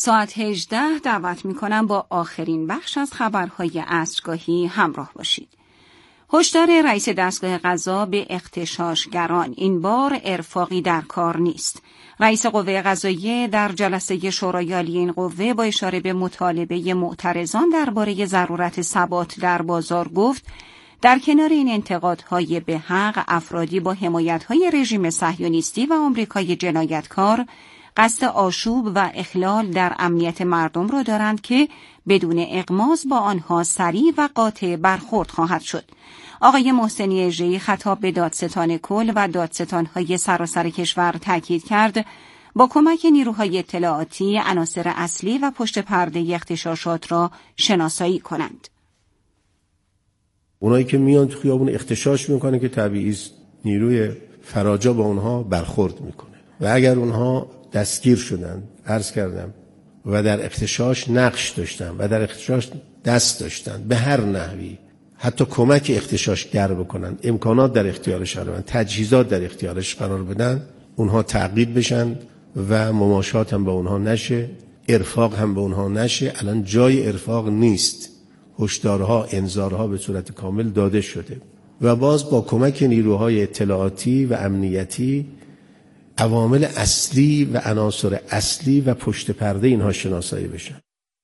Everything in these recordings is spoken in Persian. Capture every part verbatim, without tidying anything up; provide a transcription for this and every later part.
ساعت هجده دعوت می‌کنم با آخرین بخش از خبرهای عصرگاهی همراه باشید. هشدار رئیس دستگاه قضا به اغتشاشگران، این بار ارفاقی در کار نیست. رئیس قوه قضاییه در جلسه شورای عالی این قوه با اشاره به مطالبه معترضان درباره ضرورت ثبات در بازار گفت در کنار این انتقادهای به حق، افرادی با حمایت‌های رژیم صهیونیستی و آمریکای جنایتکار قصد آشوب و اخلال در امنیت مردم را دارند که بدون اغماض با آنها سریع و قاطع برخورد خواهد شد. آقای محسنی اژه‌ای خطاب به دادستان کل و دادستان‌های سراسر کشور تاکید کرد با کمک نیروهای اطلاعاتی عناصر اصلی و پشت پرده اغتشاشات را شناسایی کنند. اونایی که میان تو خیابون اغتشاش میکنه که طبیعی است، نیروی فراجا با اونها برخورد میکنه و اگر اونها دستگیر شدن، عرض کردم، و در اغتشاش نقش داشتن و در اغتشاش دست داشتن به هر نحوی، حتی کمک اغتشاشگر بکنن، امکانات در اختیارش قرار بدن، تجهیزات در اختیارش قرار بدن، اونها تعقیب بشن و مماشات هم با اونها نشه، ارفاق هم با اونها نشه. الان جای ارفاق نیست، هشدارها، انذارها به صورت کامل داده شده و باز با کمک نیروهای اطلاعاتی و امنیتی عوامل اصلی و عناصر اصلی و پشت پرده اینها شناسایی بشن.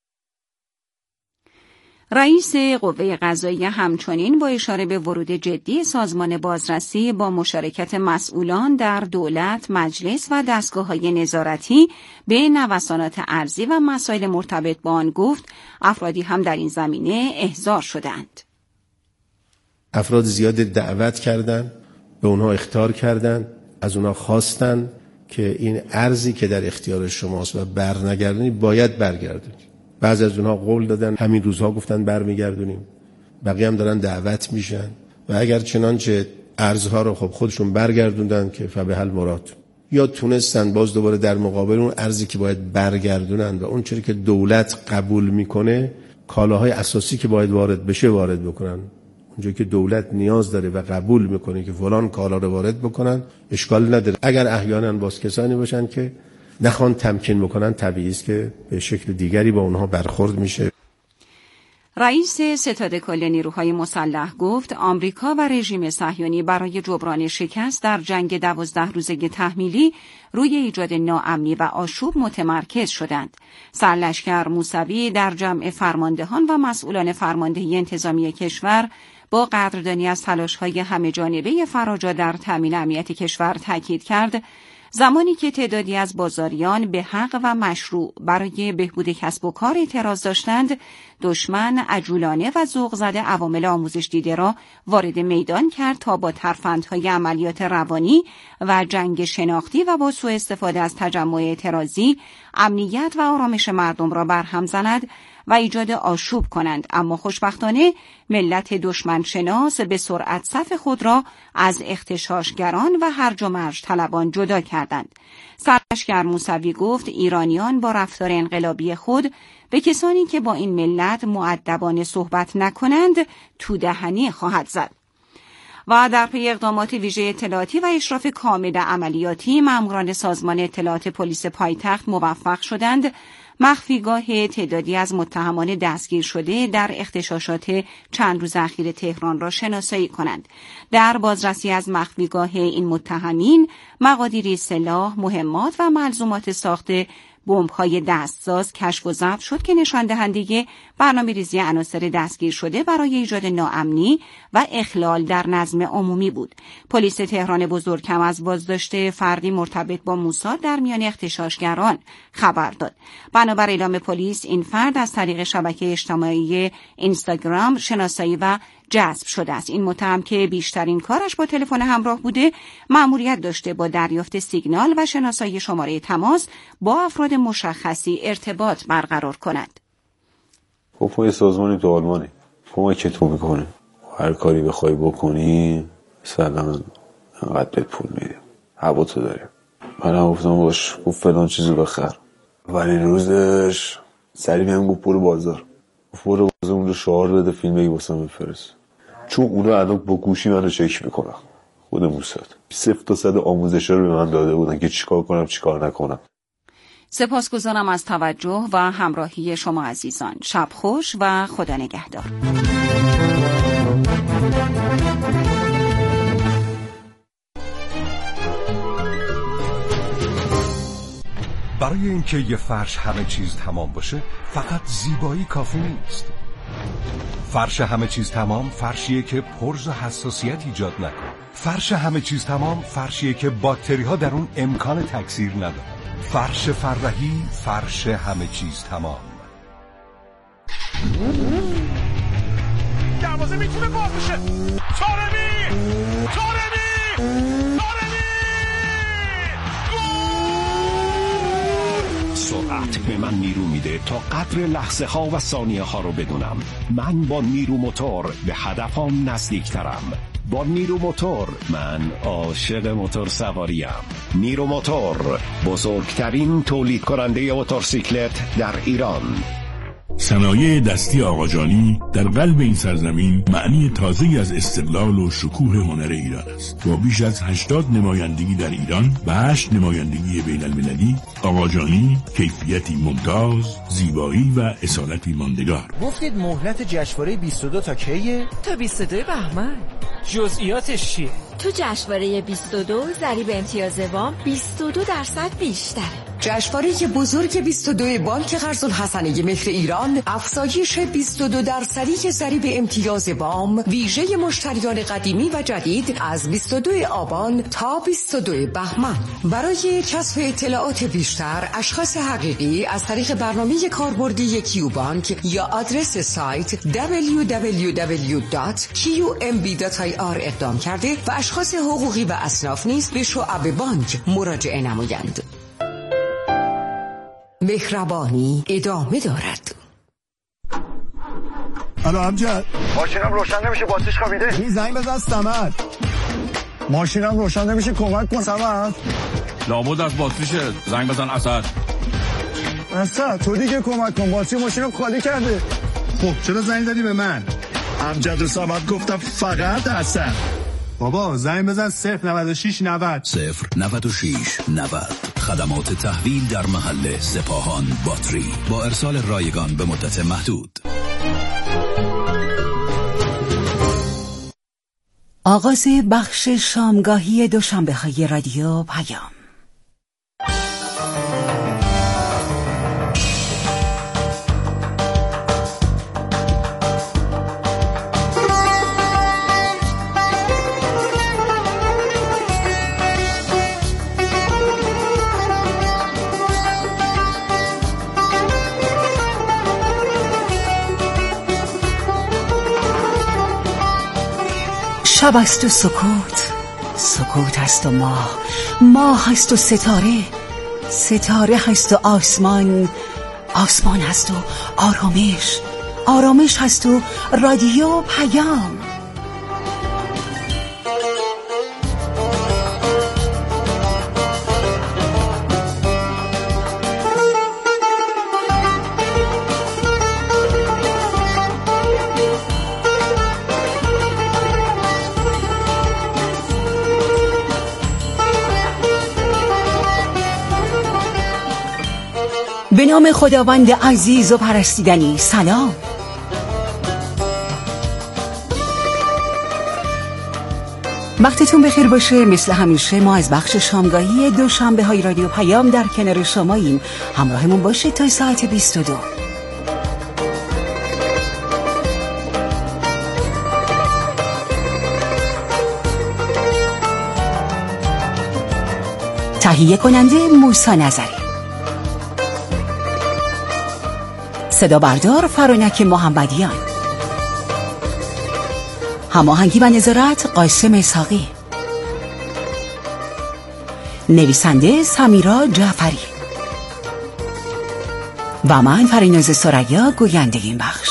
رئیس قوه قضاییه همچنین با اشاره به ورود جدی سازمان بازرسی با مشارکت مسئولان در دولت، مجلس و دستگاه‌های نظارتی به نوسانات ارزی و مسائل مرتبط با آن گفت افرادی هم در این زمینه احضار شدند. افراد زیاد دعوت کردند، به اونها اخطار کردند، از اونها خواستن که این ارزی که در اختیار شماست و برنگردونی باید برگردونید. بعضی از اونها قول دادن، همین روزها گفتن برمیگردونیم، بقیه هم دارن دعوت میشن و اگر چنانچه ارزها رو خب خودشون برگردوندن که فبحل مراد، یا تونستن باز دوباره در مقابل اون ارزی که باید برگردونن و اون چیزی که دولت قبول میکنه، کالاهای اساسی که باید وارد بشه وارد بکنن. اونجایی که دولت نیاز داره و قبول میکنه که فلان کالا رو وارد بکنن، اشکال نداره. اگر احیانا باز کسانی باشن که نخوان تمکین بکنن، طبیعی است که به شکل دیگری با اونها برخورد میشه. رئیس ستاد کل نیروهای مسلح گفت آمریکا و رژیم صهیونی برای جبران شکست در جنگ دوازده روزه تحمیلی روی ایجاد ناامنی و آشوب متمرکز شدند. سرلشکر موسوی در جمع فرماندهان و مسئولان فرماندهی انتظامی کشور با قدردانی از تلاش‌های همه‌جانبه فراجا در تامین امنیت کشور تاکید کرد زمانی که تعدادی از بازاریان به حق و مشروع برای بهبود کسب و کار اعتراض داشتند، دشمن عجولانه و ذوق زده عوامل آموزش دیده را وارد میدان کرد تا با ترفندهای عملیات روانی و جنگ شناختی و با سوء استفاده از تجمع اعتراضی امنیت و آرامش مردم را برهم زند و ایجاد آشوب کنند. اما خوشبختانه ملت دشمن شناس به سرعت صف خود را از اغتشاشگران و هرج و مرج طلبان جدا کردند. سرلشکر موسوی گفت ایرانیان با رفتار انقلابی خود به کسانی که با این ملت مؤدبانه صحبت نکنند تو دهنی خواهد زد. و در پی اقدامات ویژه اطلاعاتی و اشراف کامل عملیاتی، ماموران سازمان اطلاعات پلیس پایتخت موفق شدند مخفیگاه تعدادی از متهمان دستگیر شده در اغتشاشات چند روز اخیر تهران را شناسایی کنند. در بازرسی از مخفیگاه این متهمین، مقادیری سلاح، مهمات و ملزومات ساخت بمب‌های دستساز کشف و ضبط شد که نشان دهنده برنامه‌ریزی عناصر دستگیر شده برای ایجاد ناامنی و اخلال در نظم عمومی بود. پلیس تهران بزرگکم از بازداشت فردی مرتبط با موساد در میان اغتشاشگران خبر داد. بنابر اعلام پلیس، این فرد از طریق شبکه اجتماعی اینستاگرام شناسایی و جذب شده است. این متهم که بیشترین کارش با تلفن همراه بوده، مأموریت داشته با دریافت سیگنال و شناسایی شماره تماس با افراد مشخصی ارتباط برقرار کند. خب ما یه سازمانی تو آلمانی کمکتون میکنه، هر کاری بخوای بکنی مثلا انقدر بهت پول میده، هوا تو داریم. من هم گفتم باش، گفت فلان چیزو بخر. ولی روزش سریع میام گفت برو بازار، گفت برو بازار اونجا شعار بده فیلم بگی واسم بفرست، چون اونا الان با گوشی منو چک میکنن. خود موساد صفر تا صد آموزشا رو به من داده بودن که چیکار کنم چیکار نکنم. سپاسگزارم از توجه و همراهی شما عزیزان. شب خوش و خدا نگهدار. برای اینکه یه فرش همه چیز تمام باشه فقط زیبایی کافی نیست. فرش همه چیز تمام فرشیه که پرز و حساسیت ایجاد نکنه. فرش همه چیز تمام فرشیه که باکتری ها در اون امکان تکثیر ندارن. فرش فرحی، فرش همه چیز تمام. دروازه میتونه باز بشه. طارمی! طارمی! طارمی! سرعت به من نیرو میده تا قدر لحظه ها و ثانیه ها رو بدونم. من با نیرو موتور به هدفم نزدیکترم. با نیرو موتور من عاشق موتور سواریم. نیرو موتور، بزرگترین تولید کننده موتورسیکلت در ایران. صنایع دستی آقاجانی در قلب این سرزمین معنی تازه‌ای از استقلال و شکوه هنر ایران است. با بیش از هشتاد نمایندگی در ایران و هشت نمایندگی بین المللی، آقاجانی کیفیتی ممتاز، زیبایی و اصالتی ماندگار. گفتید مهلت جشنواره بیست و دو تا کیه؟ تا بیست و دو بهمن. جزئیاتش چیه؟ تو جشنواره بیست و دو ضریب امتیاز وام بیست و دو درصد بیشتره. جشنواره بزرگ بیست و دو بانک قرض الحسنه مهر ایران افزایش بیست و دو درصدی ضریب امتیاز وام ویژه مشتریان قدیمی و جدید از بیست و دو آبان تا بیست و دو بهمن. برای کسب اطلاعات بیشتر اشخاص حقیقی از طریق برنامه کاربردی کیو بانک یا آدرس سایت دبلیو دبلیو دبلیو دات کیو ام بی دات آی آر اقدام کرده و اشخاص حقوقی و اصناف نیز به شعب بانک مراجعه نمایند. مهربانی ادامه دارد. الو امجد، ماشینم روشن نمیشه، باتریش خوابیده. این زنگ بزن صمد. ماشینم روشن نمیشه، کمک کن صمد. لابد از باتریشه، زنگ بزن اسد. اسد تو دیگه کمک کن، باتری ماشینم خالی کرده. خب چرا زنگ زدی به من؟ امجد و صمد گفتم فقط اسد. بابا زنگ بزن صفر نود و شش نود صفر نود و شش نود. خدمات تحویل در محل سپاهان باتری با ارسال رایگان به مدت محدود. آغاز بخش شامگاهی دوشنبه‌های رادیو پیام. شب است و سکوت، سکوت است و ماه، ماه است و ستاره، ستاره هست و آسمان، آسمان هست و آرامش، آرامش هست و رادیو پیام. به نام خداوند عزیز و پرستیدنی، سلام. وقتتون بخیر باشه. مثل همیشه ما از بخش شامگاهی دوشنبه های رادیو پیام در کنار شماییم. همراهمون باشه تا ساعت بیست و دو. تهیه کننده موسی نظری، صدا بردار فرانک محمدیان، هماهنگی و نظارت قاسم اسحاقی، نویسنده سمیرا جعفری و من فریناز ثریا گوینده این بخش.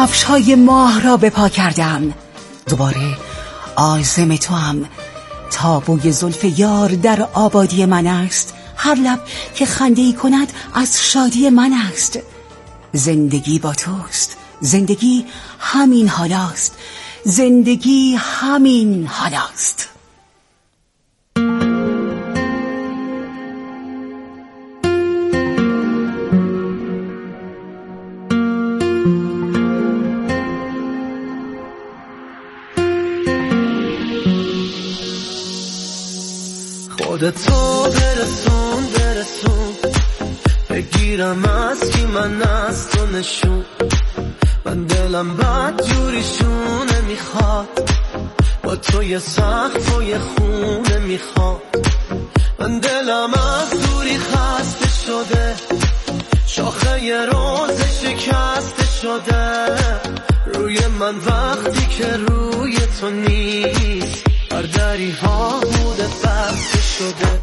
کفش‌های ماه را به پا کردم. دوباره عازم تو هم. تا بوی زلف یار در آبادی من است، هر لب که خنده‌ای کند از شادی من است. زندگی با توست، زندگی همین حالاست، زندگی همین حالاست. خودتو برسون برسون، بگیرم از کی من از تو نشون. من دلم بد جوریشونه میخواد، با تو یه سقف و یه خونه میخواد. من دلم از دوری خسته شده، شاخه یه روز شکسته شده. روی من وقتی که روی تو نیست، هر دری ها بوده بسته شده.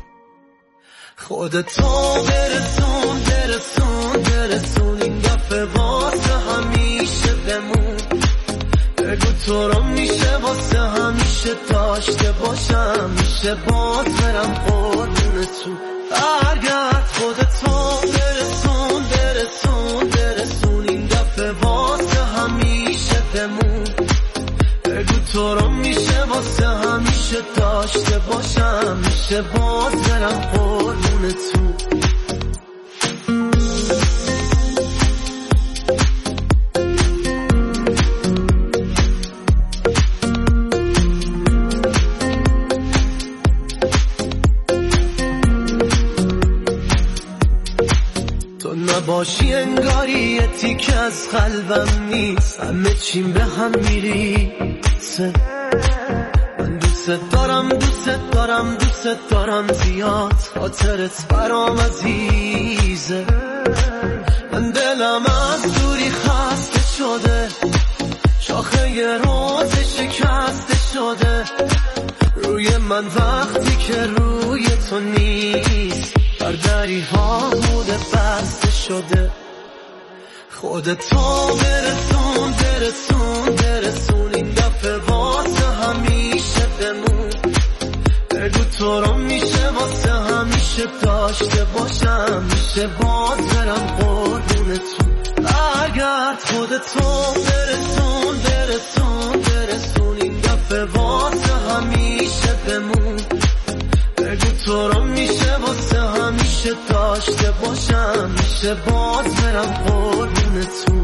خودتو برسون برسون برسون، این دفعه واسه همیشه بمون. بگو تو رو میشه واسه همیشه داشته باشم، میشه باز برم قربون تو. برگرد خودتو برسون برسون برسون، این دفعه واسه همیشه بمون. بگو تو رو میشه واسه همیشه داشته باشم، میشه باز برم قربون تو. تو نباشی انگاری یه تیک از قلبم نیست، همه چیم به هم میریسه. من دوست دارم دوست دارم دوست دارم زیاد، خاطرت برام عزیزه. من دلم از دوری خسته شده، شاخه یه روز شکسته شده. روی من وقتی که روی تو نیست، هر دری ها بوده بسته شده. خودتو برسون برسون برسون، این دفعه واسه همیشه بمون. بگو تو رو میشه واسه همیشه داشته باشم، میشه باز برم قربون تو. برگرد خودتو برسون برسون برسون، این دفعه واسه همیشه بمون. بگو تو رو میشه واسه همیشه داشته باشم، میشه باز برم قربون تو.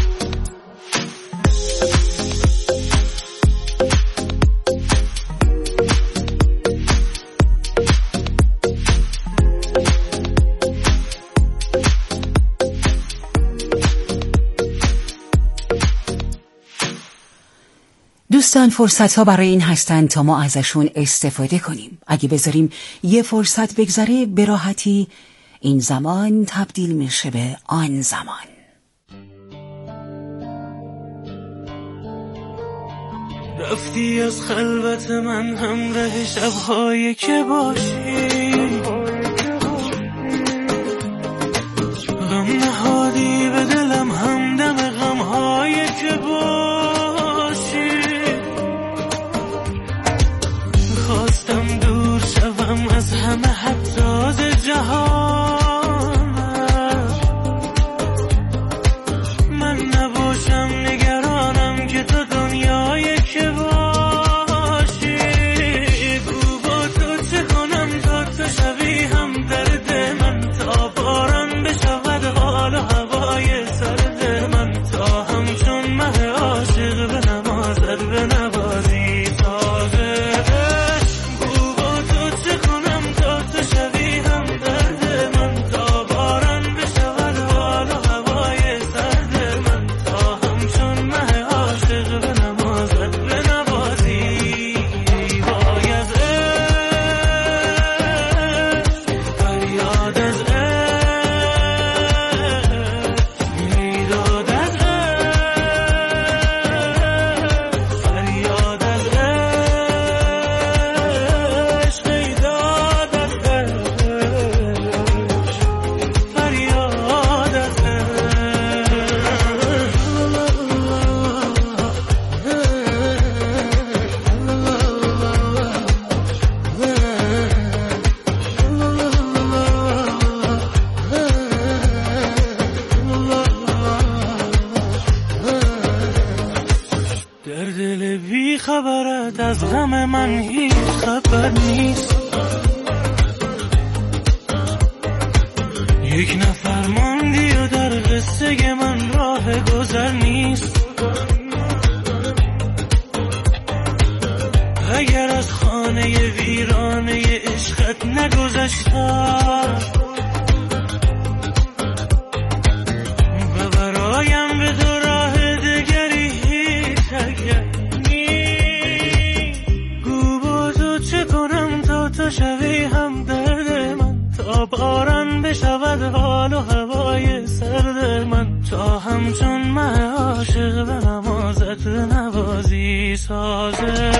دوستان، فرصت ها برای این هستن تا ما ازشون استفاده کنیم. اگه بذاریم یه فرصت بگذره، به راحتی این زمان تبدیل میشه به آن زمان. رفتی از خلوت من همراه شب‌هایی که باشی، غم نهادی به دلم همدم غم‌هایی که باشی. خواستم دور شوم از همه حتی ز جهان، من نباشم نگرانم که تو دنیایی که باشی. بگو با تو چه کنم تا تو شوی از غم من هیچ خبر نیست. یک نفر ماندی و در قصه من راه گذر نیست. اگر از خانه ویرانه عشقت نگذشتم و برایم به دو راه دگری هیچ اگر نیست. گو با تو چه کنم تا تو شوی هم درد من، تا باران بشود حال و هوای سرد من، تا همچون من عاشق به نمازت نوازی سازه.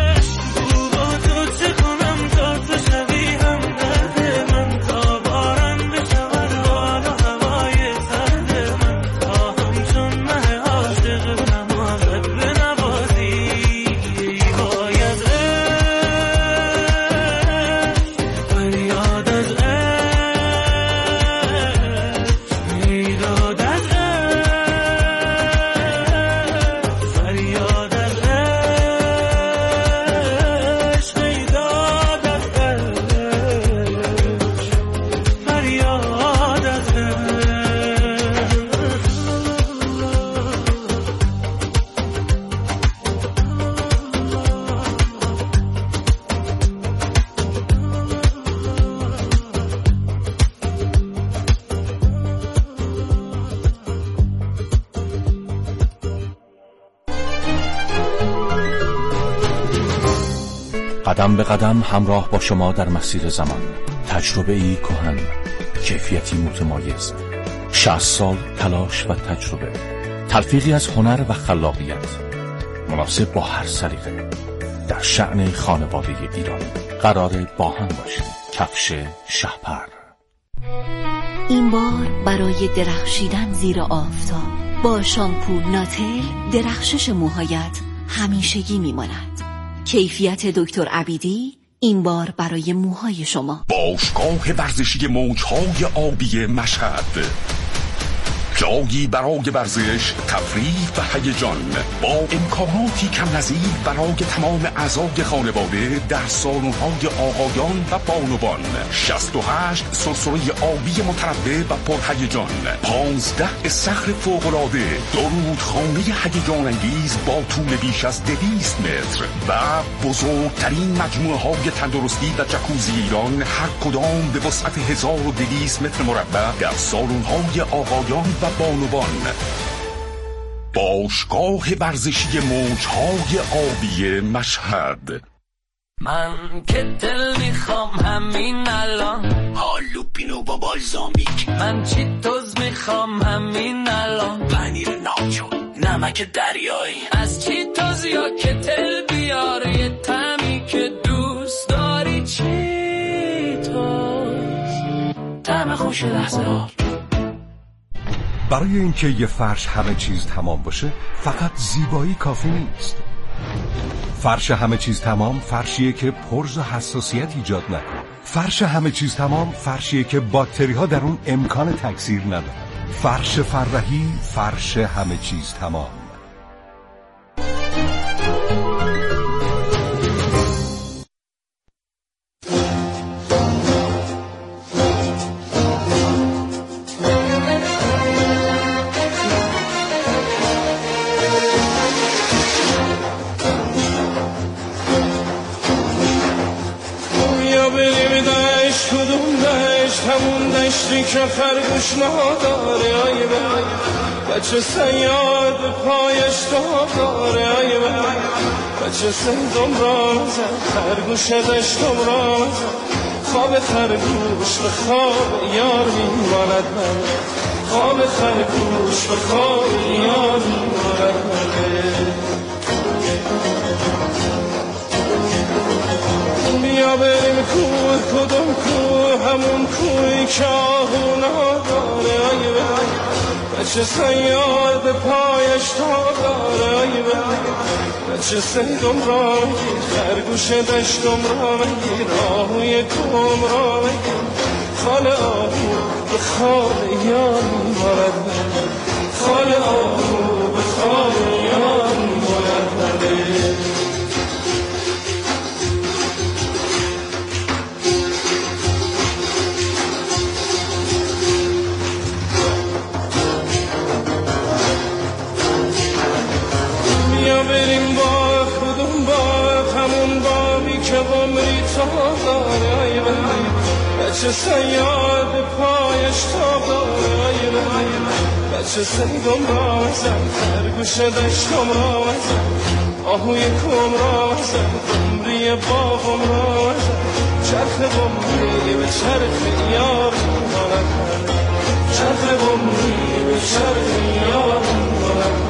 قدم به قدم همراه با شما در مسیر زمان، تجربه ای کهن، کیفیتی متمایز، شصت سال تلاش و تجربه، تلفیقی از هنر و خلاقیت، مناسب با هر سلیقه، در شأن خانواده ایران. قرار با هم باشیم. کفش شهپر. این بار برای درخشیدن زیر آفتاب با شامپو ناتل درخشش موهایت همیشگی میماند. کیفیت دکتر عبیدی این بار برای موهای شما. باشگاه ورزشی موجهای آبی مشهد، جایی برای ورزش، تفریح و هیجان، با امکاناتی کم نظیر برای تمام اعضای خانواده در سالن‌های آقایان و بانوان. شصت و هشت سرسره آبی متنوع و پرهیجان، پانزده استخر فوق‌العاده، دو رودخانه هیجان انگیز با طول بیش از دویست متر و بزرگترین مجموعه های تندرستی و جکوزی ایران، هر کدام به وسعت هزار و دویست متر مربع در سالن‌های آقایان و بانوان. باشگاه ورزشی موجهای آبی مشهد. من که دل میخوام همین الان، هالوپینو با بالزامیک. من چیتوز میخوام همین الان، پنیر ناچو، نمک دریایی. از چیتوز یا کتل بیار یه طعمی که دوست داری. چیتوز، طعم خوش لحظه ها. برای اینکه یه فرش همه چیز تمام باشه فقط زیبایی کافی نیست. فرش همه چیز تمام فرشیه که پرز و حساسیت ایجاد نکنه. فرش همه چیز تمام فرشیه که باکتری ها در اون امکان تکثیر ندارن. فرش فرحی، فرش همه چیز تمام. که خرگوش نداره ای بای، بچه سیاد پایش داره ای بای، بچه سندم را نزد خرگوش دشتم را نزد. خواب خرگوش به خواب یار میماند من، خواب خرگوش به خواب یار میماند من. بیا بریم کوه، کدوم کوه؟ همون کوهی که آهو نداره ای بای، بچه سیاد به پایش داره ای بای، بچه سیدم را مگیر خرگوش دشتم را مگیر، آهوی کوم را مگیر. خال آهو به خال یار میماند من، خال آهو به خال یار میماند من. تاب داره ای بچه سیاد به پایش تاب داره ای بچه سیدم را زن خرگوش دشتم را زن آهوی کم را زن عمری باغم را زن چرخ بمری به چرخ یار مانم چرخ بمری به چرخ یار مانم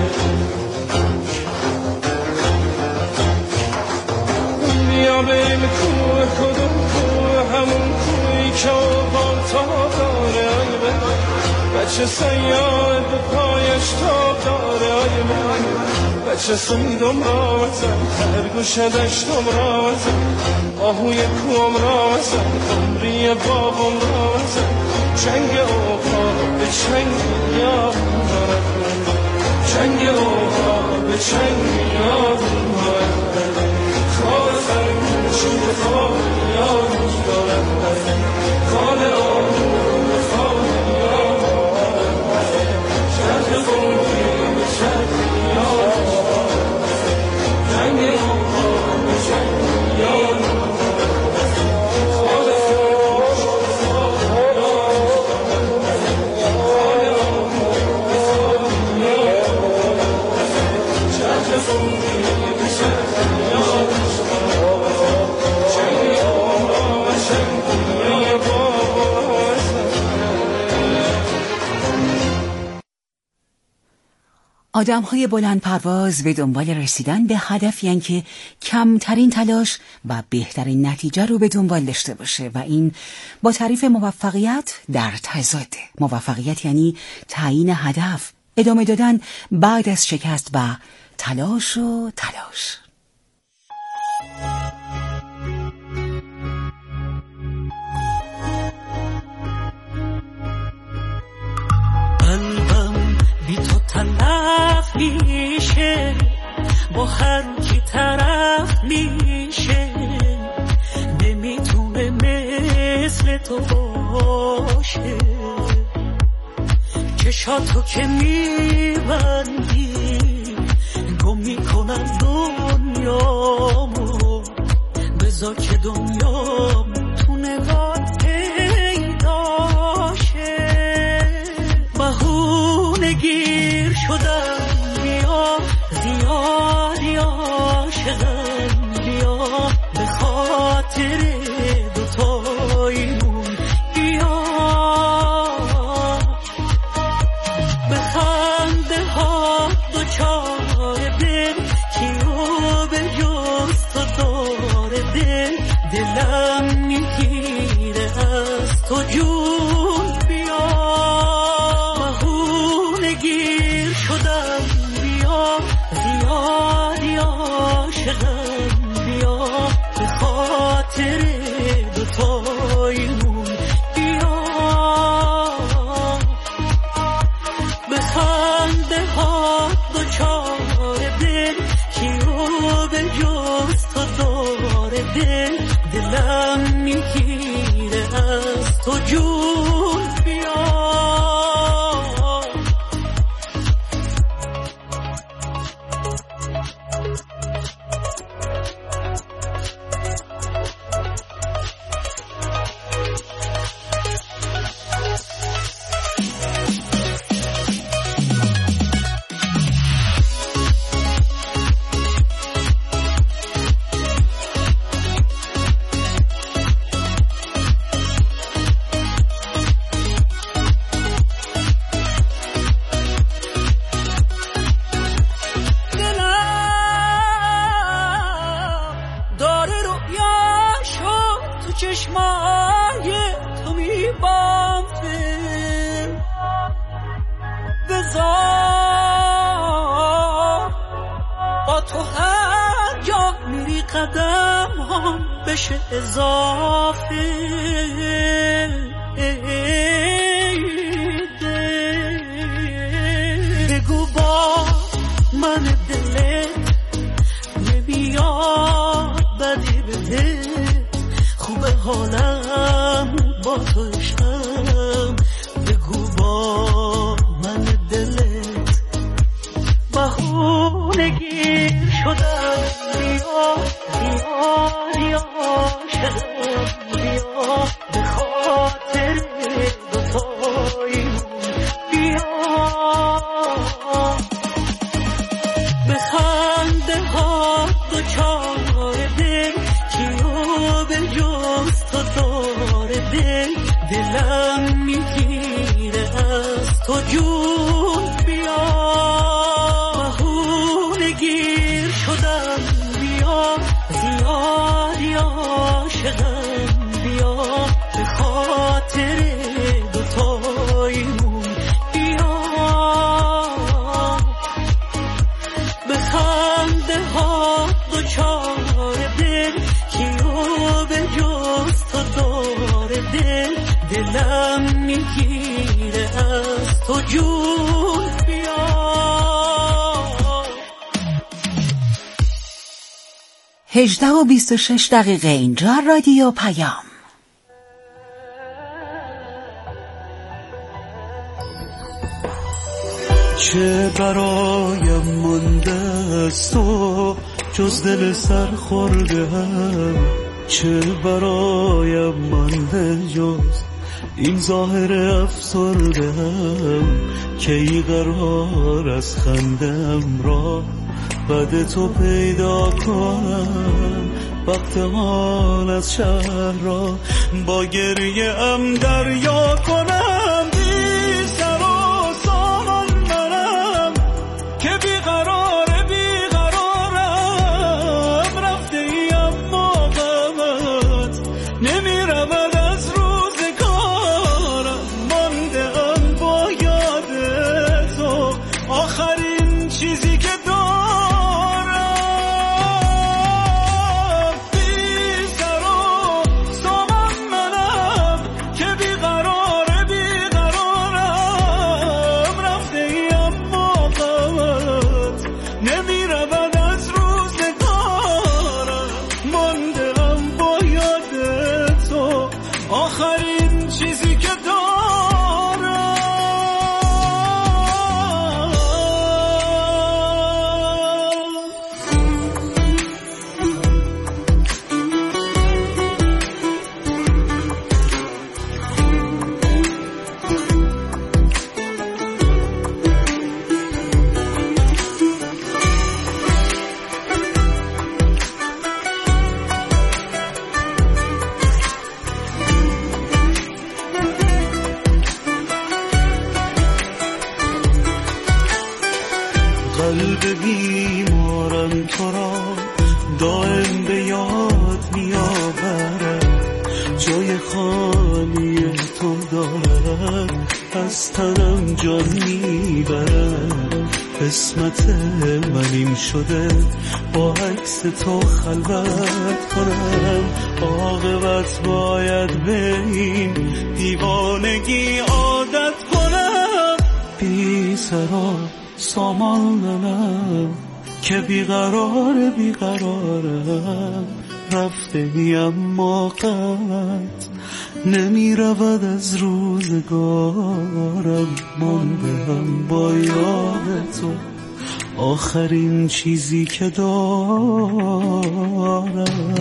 بیا بریم کوه کدوم کوه همون کوهی که آبان تاب داره بچه سیاد به پایش تاب داره بچه سیدم را زن خرگوش دشتم را زن آهوی کوم را زن عمری باغم را زن چنگ اوقا به چنگ یاد مانم چنگ اوقا به چنگ یاد مانم خال سرگوشی خال یاد مانم خال آهو خال یاد مانم چرخ خونی به چرخ یاد مانم چنگ اوقا به چنگ یاد آدم‌های بلند پرواز به دنبال رسیدن به هدفی که کمترین تلاش و بهترین نتیجه رو به دنبال داشته باشه و این با تعریف موفقیت در تضاده. موفقیت یعنی تعیین هدف، ادامه دادن بعد از شکست و تلاش و تلاش. طرف میشه با هر کی طرف میشه نمیتونه مثل تو باشه چشاتو که میبندی گم میکنن دنیامو بذار که دنیام تو نگاه پیداشه بهونه گیر شدم بیا زیادی عاشقم بیا به خاطر دوتاییمون بیا به خنده ها دوچاره دل کیو به جز تو داره دل دلم میگیره از تو جون بیا بهونه گیر شدم بیا زیادی عاشقم بیا به خاطر دوتاییمون بیا به خنده ها دوچاره دل کیو به جز تو داره دل دلم میگیره از تو جون بیا چشمای تو میبافه بذار با تو هر جا میری قدم هم بشه اضافه بگو با من دلت نمیاد بدی بده خوبه حالم با تو عشقم بگو با من دلت بهونه گیر شدم بیا بیا بیا عاشقم بیا به خاطر دوتایمون بیا به خنده ها دوچار دل کیو به جز تو داره دل دلم میگیره از تو جون بیا. هجده و بیست و شش دقیقه اینجا رادیو پیام. چه برایم مانده از تو جز دل سر خوردم، چه برایم مانده جز این ظاهر افسردم، که ای قرار از خندم را بعد تو پیدا کنم، وقت حال از شهر را با گریه ام دریا کنم. بی سر و سامان منم که بیقرار بیقرارم، رفته ای اما غمت نمیرود از روزگارم، مانده ام با یاد تو آخرین چیزی که قلب بیمارم تو را دائم به یاد میآورد، جای خالی تو دارد از تنم جان میبرد. قسمت من این شده با عکس تو خلوت کنم، عاقبت باید به این دیوانگی عادت کنم. بی سرا سامان منم که بیقرار بیقرارم، رفته ای اما قط نمی رود از روزگارم، ماندم با یاد تو آخرین چیزی که دارم.